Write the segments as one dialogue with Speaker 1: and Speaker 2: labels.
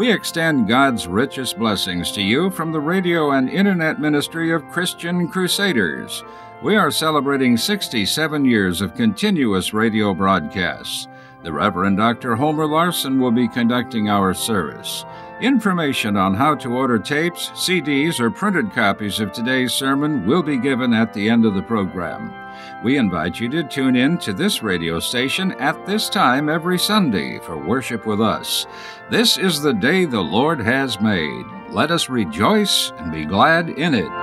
Speaker 1: We extend God's richest blessings to you from the radio and internet ministry of Christian Crusaders. We are celebrating 67 years of continuous radio broadcasts. The Reverend Dr. Homer Larson will be conducting our service. Information on how to order tapes, CDs, or printed copies of today's sermon will be given at the end of the program. We invite you to tune in to this radio station at this time every Sunday for worship with us. This is the day the Lord has made. Let us rejoice and be glad in it.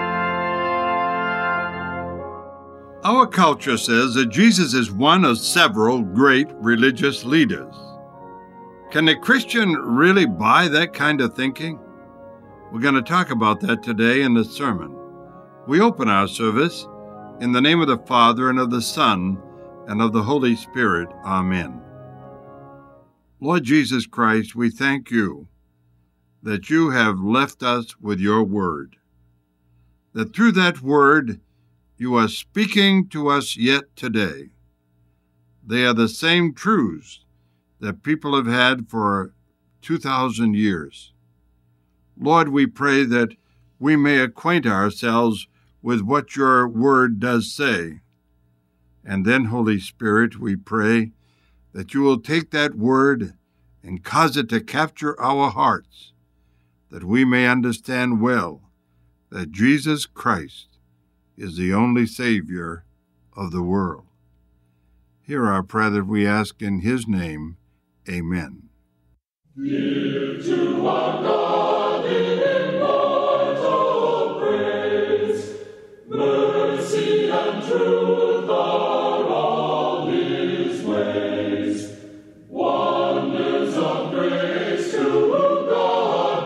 Speaker 2: Our culture says that Jesus is one of several great religious leaders. Can a Christian really buy that kind of thinking? We're going to talk about that today in the sermon. We open our service in the name of the Father, and of the Son, and of the Holy Spirit. Amen. Lord Jesus Christ, we thank you that you have left us with your word, that through that word you are speaking to us yet today. They are the same truths that people have had for 2,000 years. Lord, we pray that we may acquaint ourselves with what your word does say. And then, Holy Spirit, we pray that you will take that word and cause it to capture our hearts, that we may understand well that Jesus Christ is the only Savior of the world. Hear our prayer that we ask in his name. Amen.
Speaker 3: Give to our God immortal praise. Mercy and truth are all his ways. Wonders of grace to God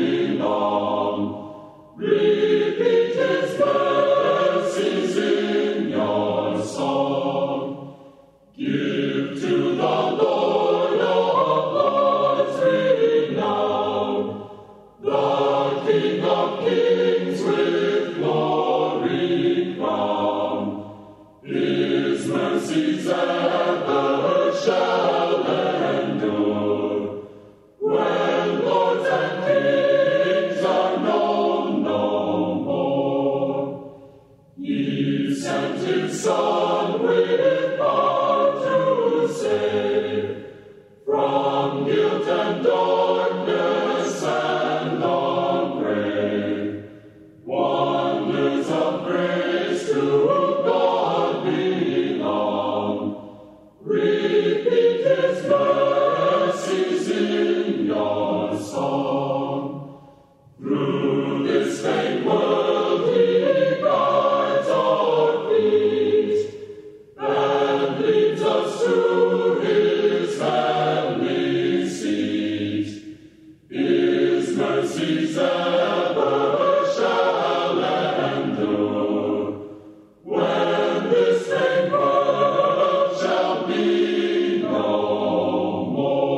Speaker 3: belong. Repeat his mercies in your song. Give to the Lord of Lords renown, the King of Kings with glory crown. His mercies ever shall endure, when lords and kings are known no more. He sent his Son with power to save, from guilt and darkness and the grave. Wonders of grace to God belong. Repeat his mercies in your song. Through this vain world he guides our feet, and leads us to his heavenly seat. His mercies ever shall endure, when this vain world shall be no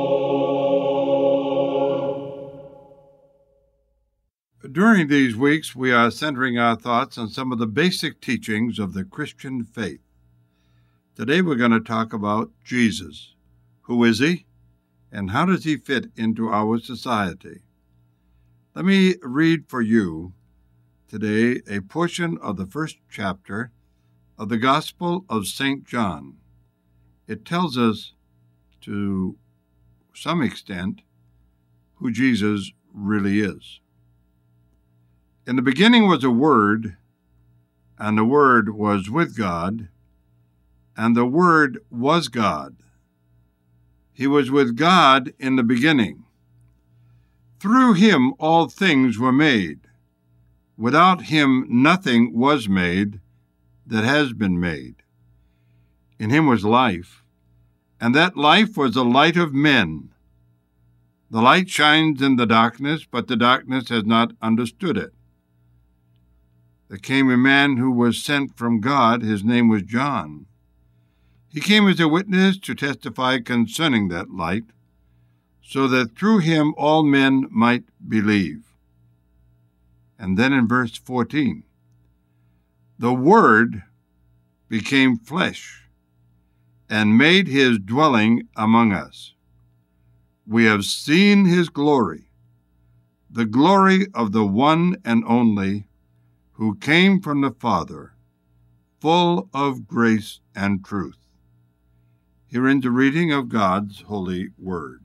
Speaker 3: more.
Speaker 2: During these weeks, we are centering our thoughts on some of the basic teachings of the Christian faith. Today we're going to talk about Jesus. Who is he, and how does he fit into our society? Let me read for you today a portion of the first chapter of the Gospel of St. John. It tells us, to some extent, who Jesus really is. In the beginning was a Word, and the Word was with God, and the Word was God. He was with God in the beginning. Through him all things were made. Without him nothing was made that has been made. In him was life, and that life was the light of men. The light shines in the darkness, but the darkness has not understood it. There came a man who was sent from God. His name was John. He came as a witness to testify concerning that light, so that through him all men might believe. And then in verse 14, the Word became flesh and made his dwelling among us. we have seen his glory, the glory of the one and only who came from the Father, full of grace and truth. Here ends the reading of God's holy word.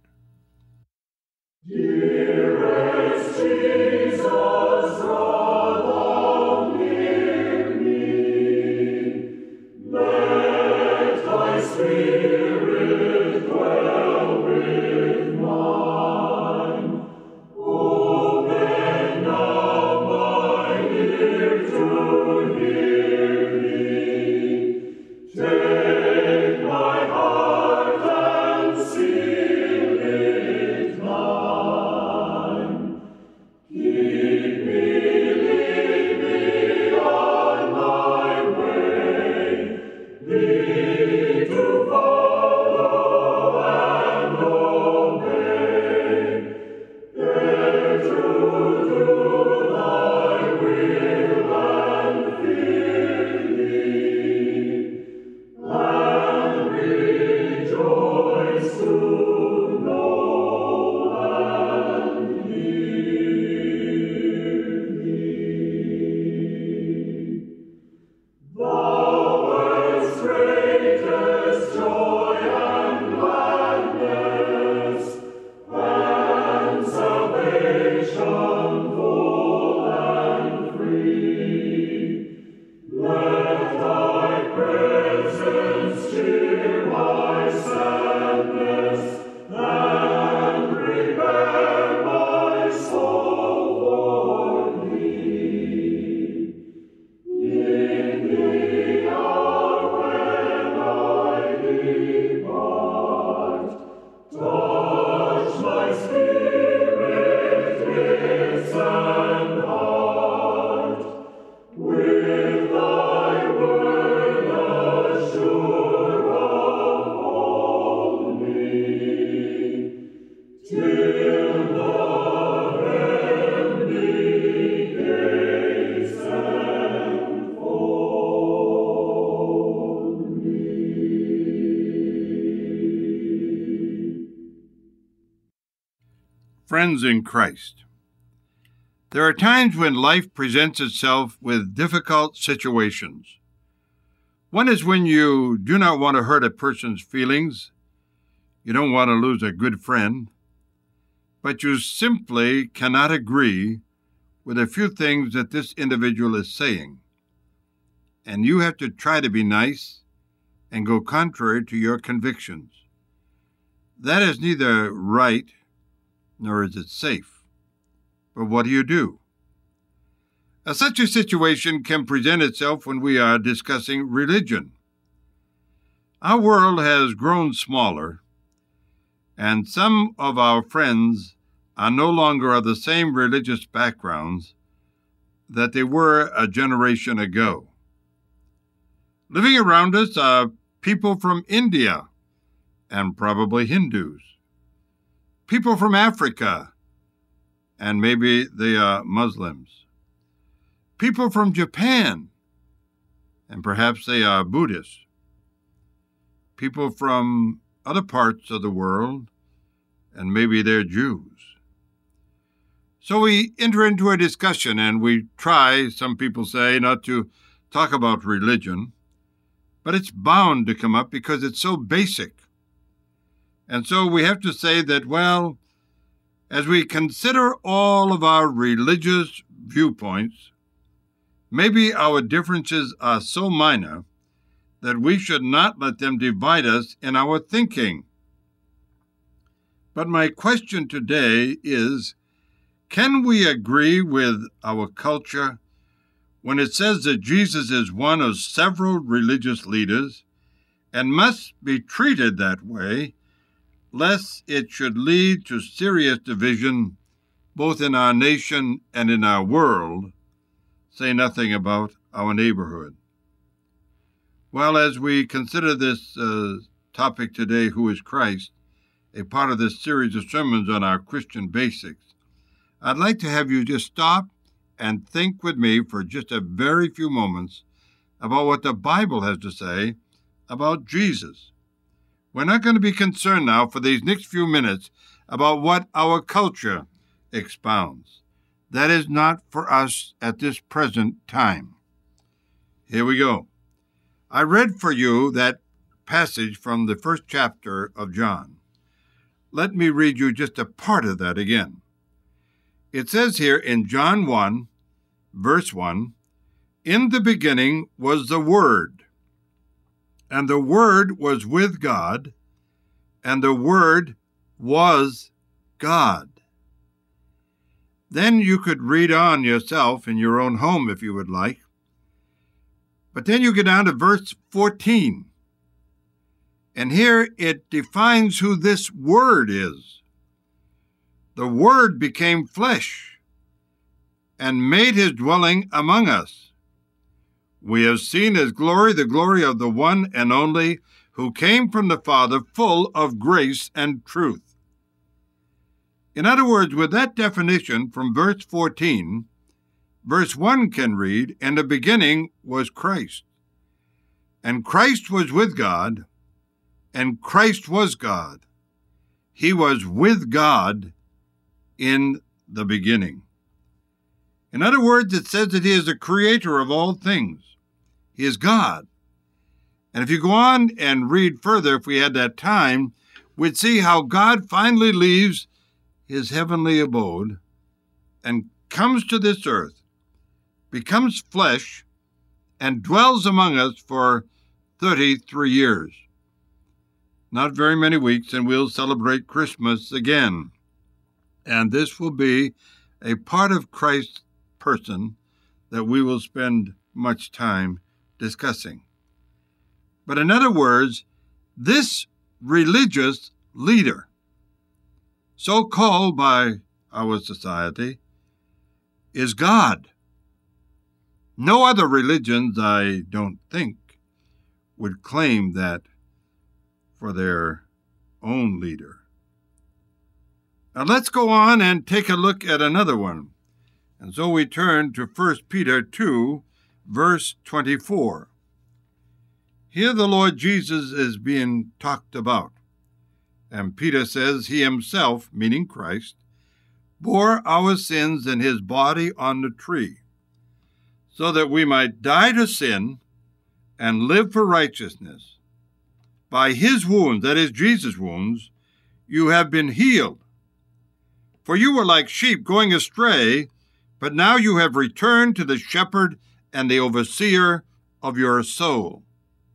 Speaker 3: Dearest Jesus, draw thou near me. Let thy Spirit dwell with mine. Open now mine ear to hear thee. Take my heart and seal it thine. Keep me, lead me on thy way, thee to follow and obey, there to do thy will and fear thee, and rejoice to know and hear thee. Thou earth's greatest joy and gladness, and salvation full and free. Let thy presence cheer my sadness, and prepare my soul for thee. In the hour when I depart, touch my spirit, wits, and heart with thy word assure uphold me, till the heavenly gates enfold me.
Speaker 2: Friends in Christ, there are times when life presents itself with difficult situations. One is when you do not want to hurt a person's feelings, you don't want to lose a good friend, but you simply cannot agree with a few things that this individual is saying, and you have to try to be nice and go contrary to your convictions. That is neither right nor is it safe. But what do? Such a situation can present itself when we are discussing religion. Our world has grown smaller, and some of our friends are no longer of the same religious backgrounds that they were a generation ago. Living around us are people from India, and probably Hindus, people from Africa, and maybe they are Muslims, people from Japan, and perhaps they are Buddhists, people from other parts of the world, and maybe they're Jews. So we enter into a discussion, and we try, some people say, not to talk about religion, but it's bound to come up because it's so basic. And so we have to say that, well, as we consider all of our religious viewpoints, maybe our differences are so minor that we should not let them divide us in our thinking. But my question today is, can we agree with our culture when it says that Jesus is one of several religious leaders and must be treated that way, lest it should lead to serious division both in our nation and in our world, say nothing about our neighborhood? Well, as we consider this topic today, who is Christ, a part of this series of sermons on our Christian basics, I'd like to have you just stop and think with me for just a very few moments about what the Bible has to say about Jesus. We're not going to be concerned now for these next few minutes about what our culture expounds. That is not for us at this present time. Here we go. I read for you that passage from the first chapter of John. Let me read you just a part of that again. It says here in John 1, verse 1, "In the beginning was the Word, and the Word was with God, and the Word was God." Then you could read on yourself in your own home if you would like. But then you get down to verse 14. And here it defines who this Word is. The Word became flesh and made his dwelling among us. We have seen his glory, the glory of the one and only, who came from the Father, full of grace and truth. In other words, with that definition from verse 14, verse 1 can read, "In the beginning was Christ, and Christ was with God, and Christ was God. He was with God in the beginning." In other words, it says that he is the creator of all things. He is God. And if you go on and read further, if we had that time, we'd see how God finally leaves his heavenly abode and comes to this earth, becomes flesh, and dwells among us for 33 years. Not very many weeks, and we'll celebrate Christmas again. And this will be a part of Christ's person that we will spend much time discussing. But in other words, this religious leader, so called by our society, is God. No other religions, I don't think, would claim that for their own leader. Now let's go on and take a look at another one. And so we turn to 1 Peter 2, verse 24. Here the Lord Jesus is being talked about. And Peter says he himself, meaning Christ, bore our sins in his body on the tree, so that we might die to sin and live for righteousness. By his wounds, that is Jesus' wounds, you have been healed. For you were like sheep going astray, but now you have returned to the shepherd and the overseer of your soul.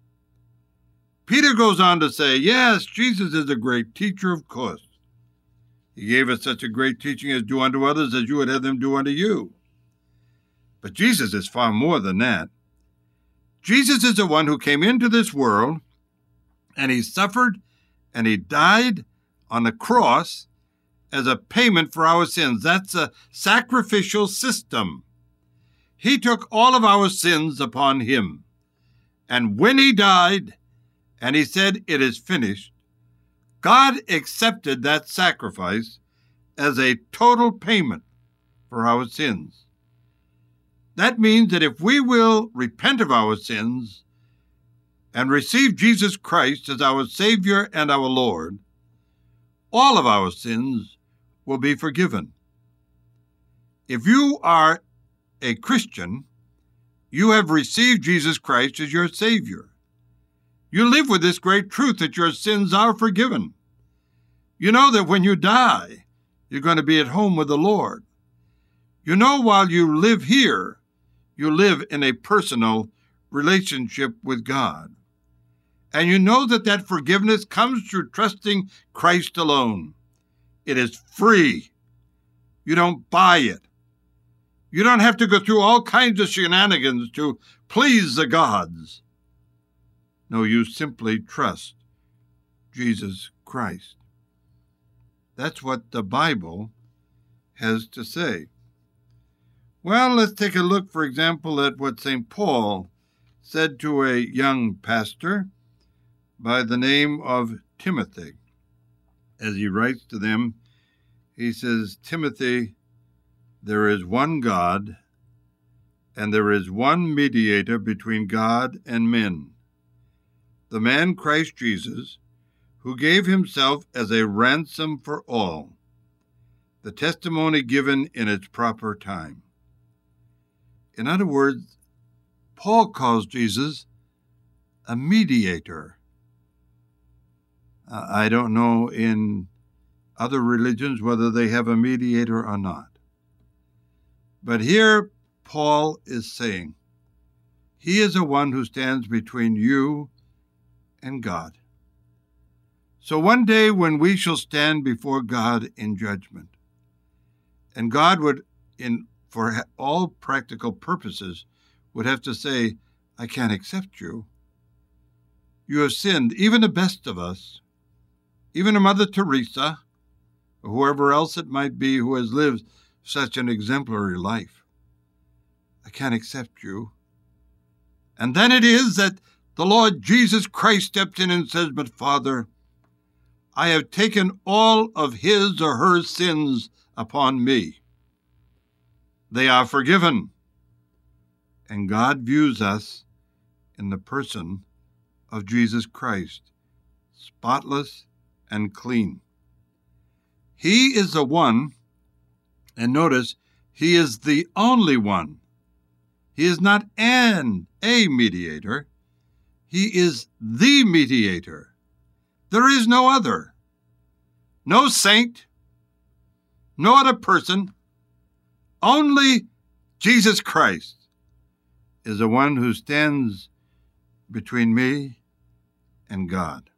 Speaker 2: Peter goes on to say, yes, Jesus is a great teacher, of course. He gave us such a great teaching as do unto others as you would have them do unto you. But Jesus is far more than that. Jesus is the one who came into this world, and he suffered and he died on the cross as a payment for our sins. That's a sacrificial system. He took all of our sins upon him. And when he died, and he said, "It is finished," God accepted that sacrifice as a total payment for our sins. That means that if we will repent of our sins and receive Jesus Christ as our Savior and our Lord, all of our sins will be forgiven. If you are a Christian, you have received Jesus Christ as your Savior. You live with this great truth that your sins are forgiven. You know that when you die, you're going to be at home with the Lord. You know while you live here, you live in a personal relationship with God. And you know that that forgiveness comes through trusting Christ alone. It is free. You don't buy it. You don't have to go through all kinds of shenanigans to please the gods. No, you simply trust Jesus Christ. That's what the Bible has to say. Well, let's take a look, for example, at what St. Paul said to a young pastor by the name of Timothy. As he writes to them, he says, "Timothy, there is one God, and there is one mediator between God and men, the man Christ Jesus, who gave himself as a ransom for all, the testimony given in its proper time. In other words, Paul calls Jesus a mediator. I don't know in other religions whether they have a mediator or not. But here Paul is saying, he is the one who stands between you and God. So one day when we shall stand before God in judgment, and God would, for all practical purposes, would have to say, I can't accept you. You have sinned, even the best of us, even a Mother Teresa, or whoever else it might be who has lived such an exemplary life. I can't accept you. And then it is that the Lord Jesus Christ steps in and says, but Father, I have taken all of his or her sins upon me. They are forgiven. And God views us in the person of Jesus Christ, spotless and clean. He is the one, and notice, he is the only one. He is not a mediator. He is the mediator. There is no other. No saint, no other person. Only Jesus Christ is the one who stands between me and God.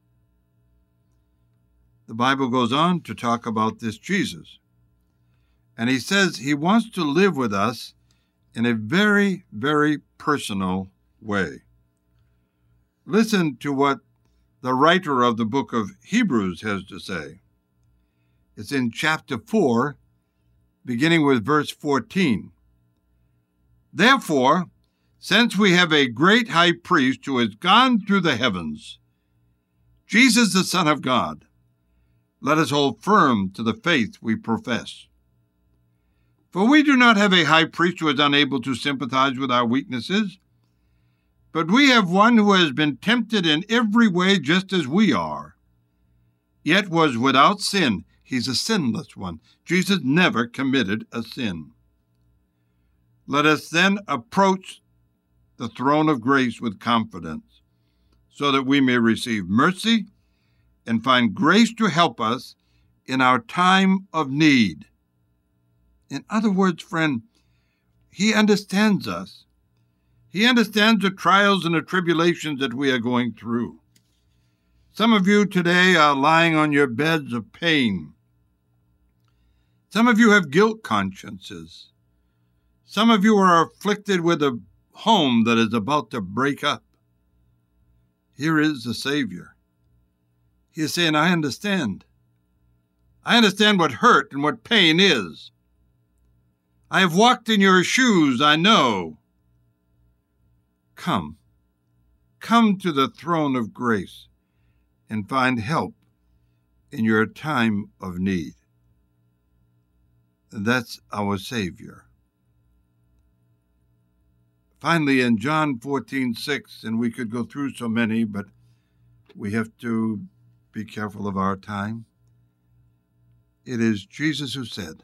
Speaker 2: The Bible goes on to talk about this Jesus. And he says he wants to live with us in a very, very personal way. Listen to what the writer of the book of Hebrews has to say. It's in chapter 4, beginning with verse 14. Therefore, since we have a great high priest who has gone through the heavens, Jesus the Son of God, let us hold firm to the faith we profess. For we do not have a high priest who is unable to sympathize with our weaknesses, but we have one who has been tempted in every way just as we are, yet was without sin. He's a sinless one. Jesus never committed a sin. Let us then approach the throne of grace with confidence, so that we may receive mercy and find grace to help us in our time of need. In other words, friend, he understands us. He understands the trials and the tribulations that we are going through. Some of you today are lying on your beds of pain. Some of you have guilt consciences. Some of you are afflicted with a home that is about to break up. Here is the Savior. He is saying, I understand. I understand what hurt and what pain is. I have walked in your shoes, I know. Come to the throne of grace and find help in your time of need. That's our Savior. Finally, in John 14:6, and we could go through so many, but we have to be careful of our time. It is Jesus who said,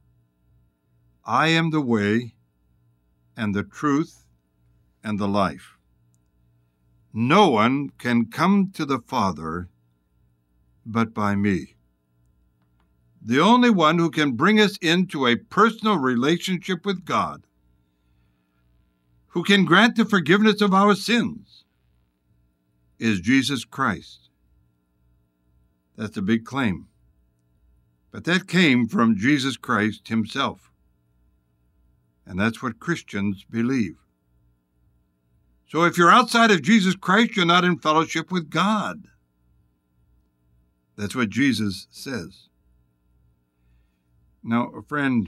Speaker 2: I am the way and the truth and the life. No one can come to the Father but by me. The only one who can bring us into a personal relationship with God, who can grant the forgiveness of our sins, is Jesus Christ. That's a big claim. But that came from Jesus Christ himself. And that's what Christians believe. So if you're outside of Jesus Christ, you're not in fellowship with God. That's what Jesus says. Now, friend,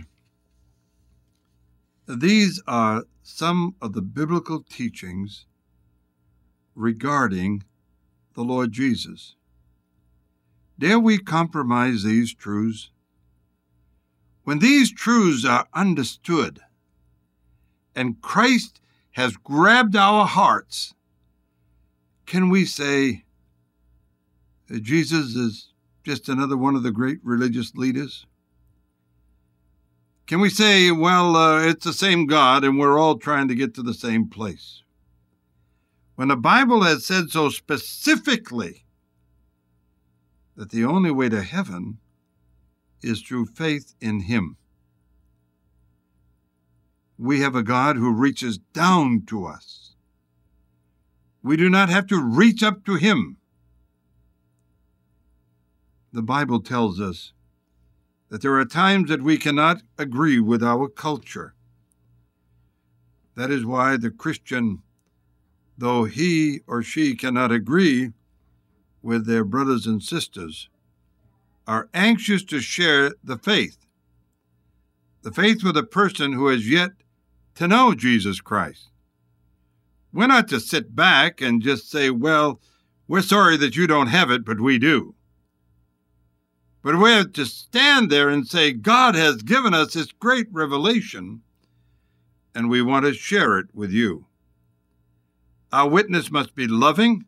Speaker 2: these are some of the biblical teachings regarding the Lord Jesus. Dare we compromise these truths? When these truths are understood and Christ has grabbed our hearts, can we say, Jesus is just another one of the great religious leaders? Can we say, well, it's the same God and we're all trying to get to the same place? When the Bible has said so specifically that the only way to heaven is through faith in him. We have a God who reaches down to us. We do not have to reach up to him. The Bible tells us that there are times that we cannot agree with our culture. That is why the Christian, though he or she cannot agree with their brothers and sisters, are anxious to share the faith with a person who has yet to know Jesus Christ. We're not to sit back and just say, well, we're sorry that you don't have it, but we do. But we have to stand there and say, God has given us this great revelation, and we want to share it with you. Our witness must be loving,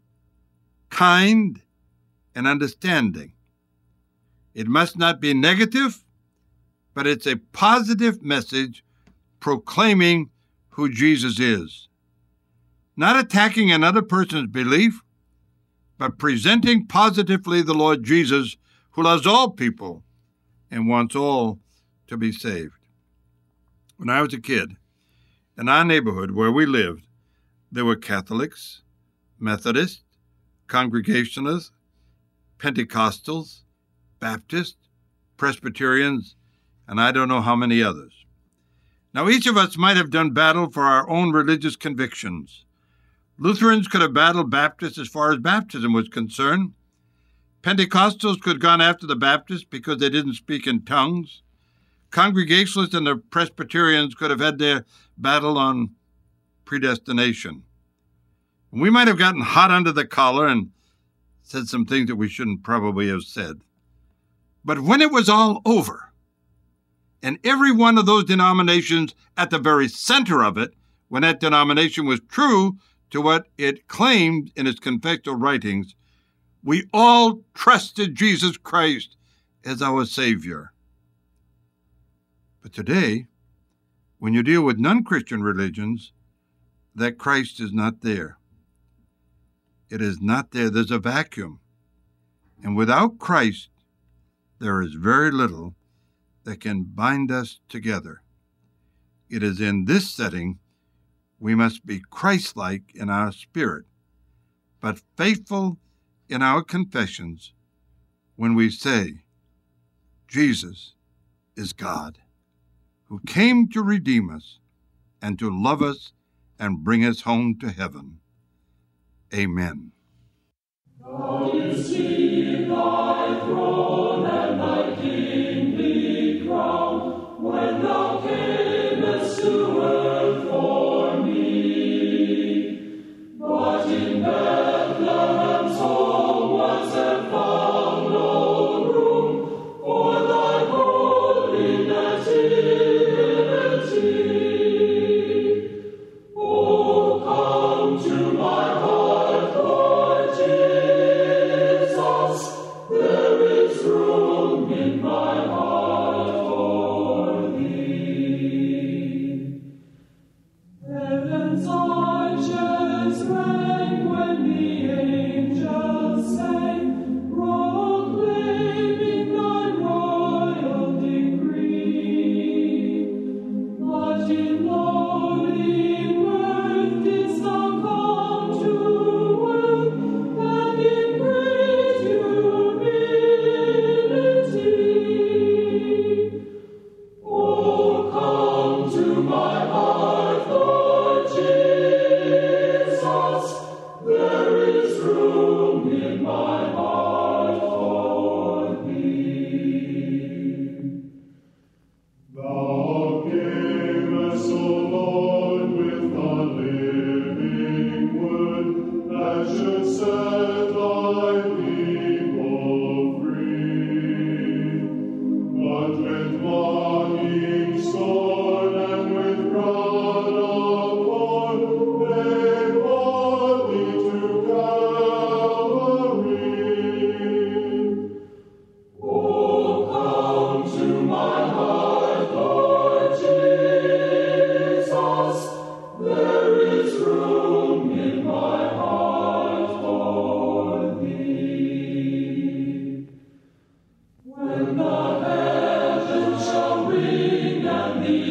Speaker 2: kind, and understanding. It must not be negative, but it's a positive message proclaiming who Jesus is. Not attacking another person's belief, but presenting positively the Lord Jesus, who loves all people and wants all to be saved. When I was a kid, in our neighborhood where we lived, there were Catholics, Methodists, Congregationalists, Pentecostals, Baptists, Presbyterians, and I don't know how many others. Now, each of us might have done battle for our own religious convictions. Lutherans could have battled Baptists as far as baptism was concerned. Pentecostals could have gone after the Baptists because they didn't speak in tongues. Congregationalists and the Presbyterians could have had their battle on predestination. We might have gotten hot under the collar and said some things that we shouldn't probably have said. But when it was all over, and every one of those denominations at the very center of it, when that denomination was true to what it claimed in its confessional writings, we all trusted Jesus Christ as our Savior. But today, when you deal with non-Christian religions, that Christ is not there. It is not there. There's a vacuum. And without Christ, there is very little that can bind us together. It is in this setting we must be Christ-like in our spirit, but faithful in our confessions when we say, Jesus is God, who came to redeem us and to love us and bring us home to heaven. Amen.
Speaker 3: Now you see thy throne and thy kingly crown, when thou camest to earth for me. But in Bethlehem's home was there found no room for thy holy nativity. Oh, come to my heart, Lord Jesus, there is room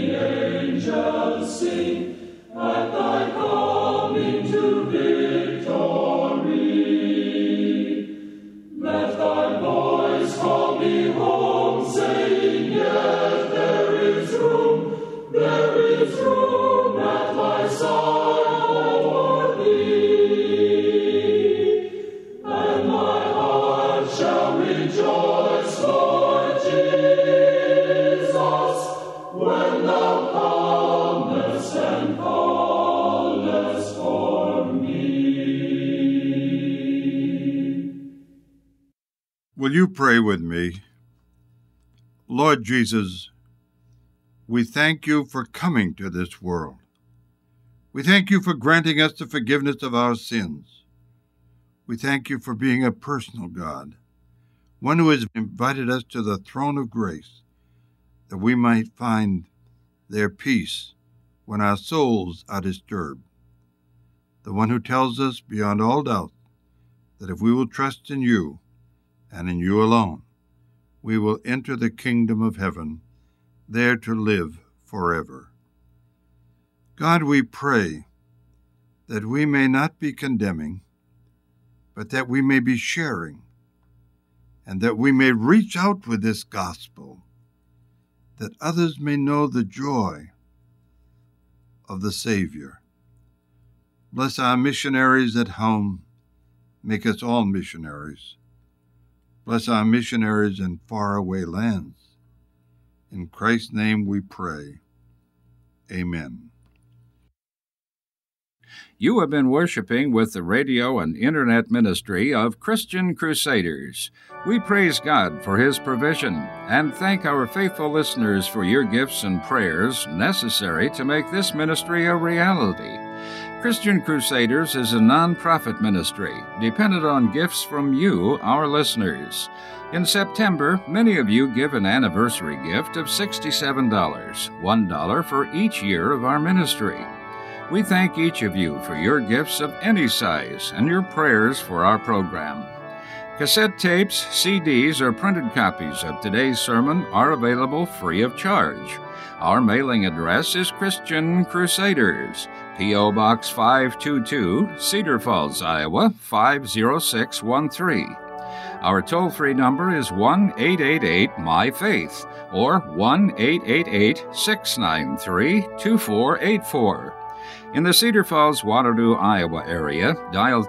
Speaker 3: the angels sing at thy coming to victory. Let thy voice call me home, saying, yet there is room at thy side for thee. And my heart shall rejoice, Lord Jesus, when thou comest and callest for me.
Speaker 2: Will you pray with me? Lord Jesus, we thank you for coming to this world. We thank you for granting us the forgiveness of our sins. We thank you for being a personal God, one who has invited us to the throne of grace, that we might find their peace when our souls are disturbed. The one who tells us beyond all doubt that if we will trust in you and in you alone, we will enter the kingdom of heaven, there to live forever. God, we pray that we may not be condemning, but that we may be sharing, and that we may reach out with this gospel, that others may know the joy of the Savior. Bless our missionaries at home. Make us all missionaries. Bless our missionaries in faraway lands. In Christ's name we pray. Amen.
Speaker 1: You have been worshiping with the radio and internet ministry of Christian Crusaders. We praise God for His provision and thank our faithful listeners for your gifts and prayers necessary to make this ministry a reality. Christian Crusaders is a non-profit ministry dependent on gifts from you, our listeners. In September, many of you give an anniversary gift of $67, $1 for each year of our ministry. We thank each of you for your gifts of any size and your prayers for our program. Cassette tapes, CDs, or printed copies of today's sermon are available free of charge. Our mailing address is Christian Crusaders, P.O. Box 522, Cedar Falls, Iowa 50613. Our toll-free number is 1-888-MY-FAITH or 1-888-693-2484. In the Cedar Falls, Waterloo, Iowa area, dial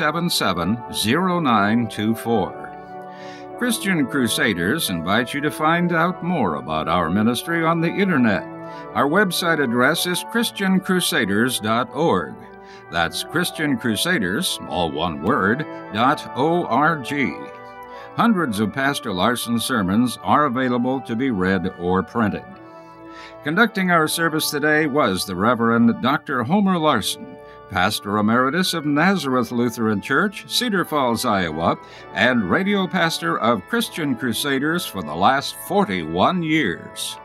Speaker 1: 277-0924. Christian Crusaders invite you to find out more about our ministry on the Internet. Our website address is ChristianCrusaders.org. That's Christian Crusaders, all one word, .org. Hundreds of Pastor Larson's sermons are available to be read or printed. Conducting our service today was the Reverend Dr. Homer Larson, Pastor Emeritus of Nazareth Lutheran Church, Cedar Falls, Iowa, and radio pastor of Christian Crusaders for the last 41 years.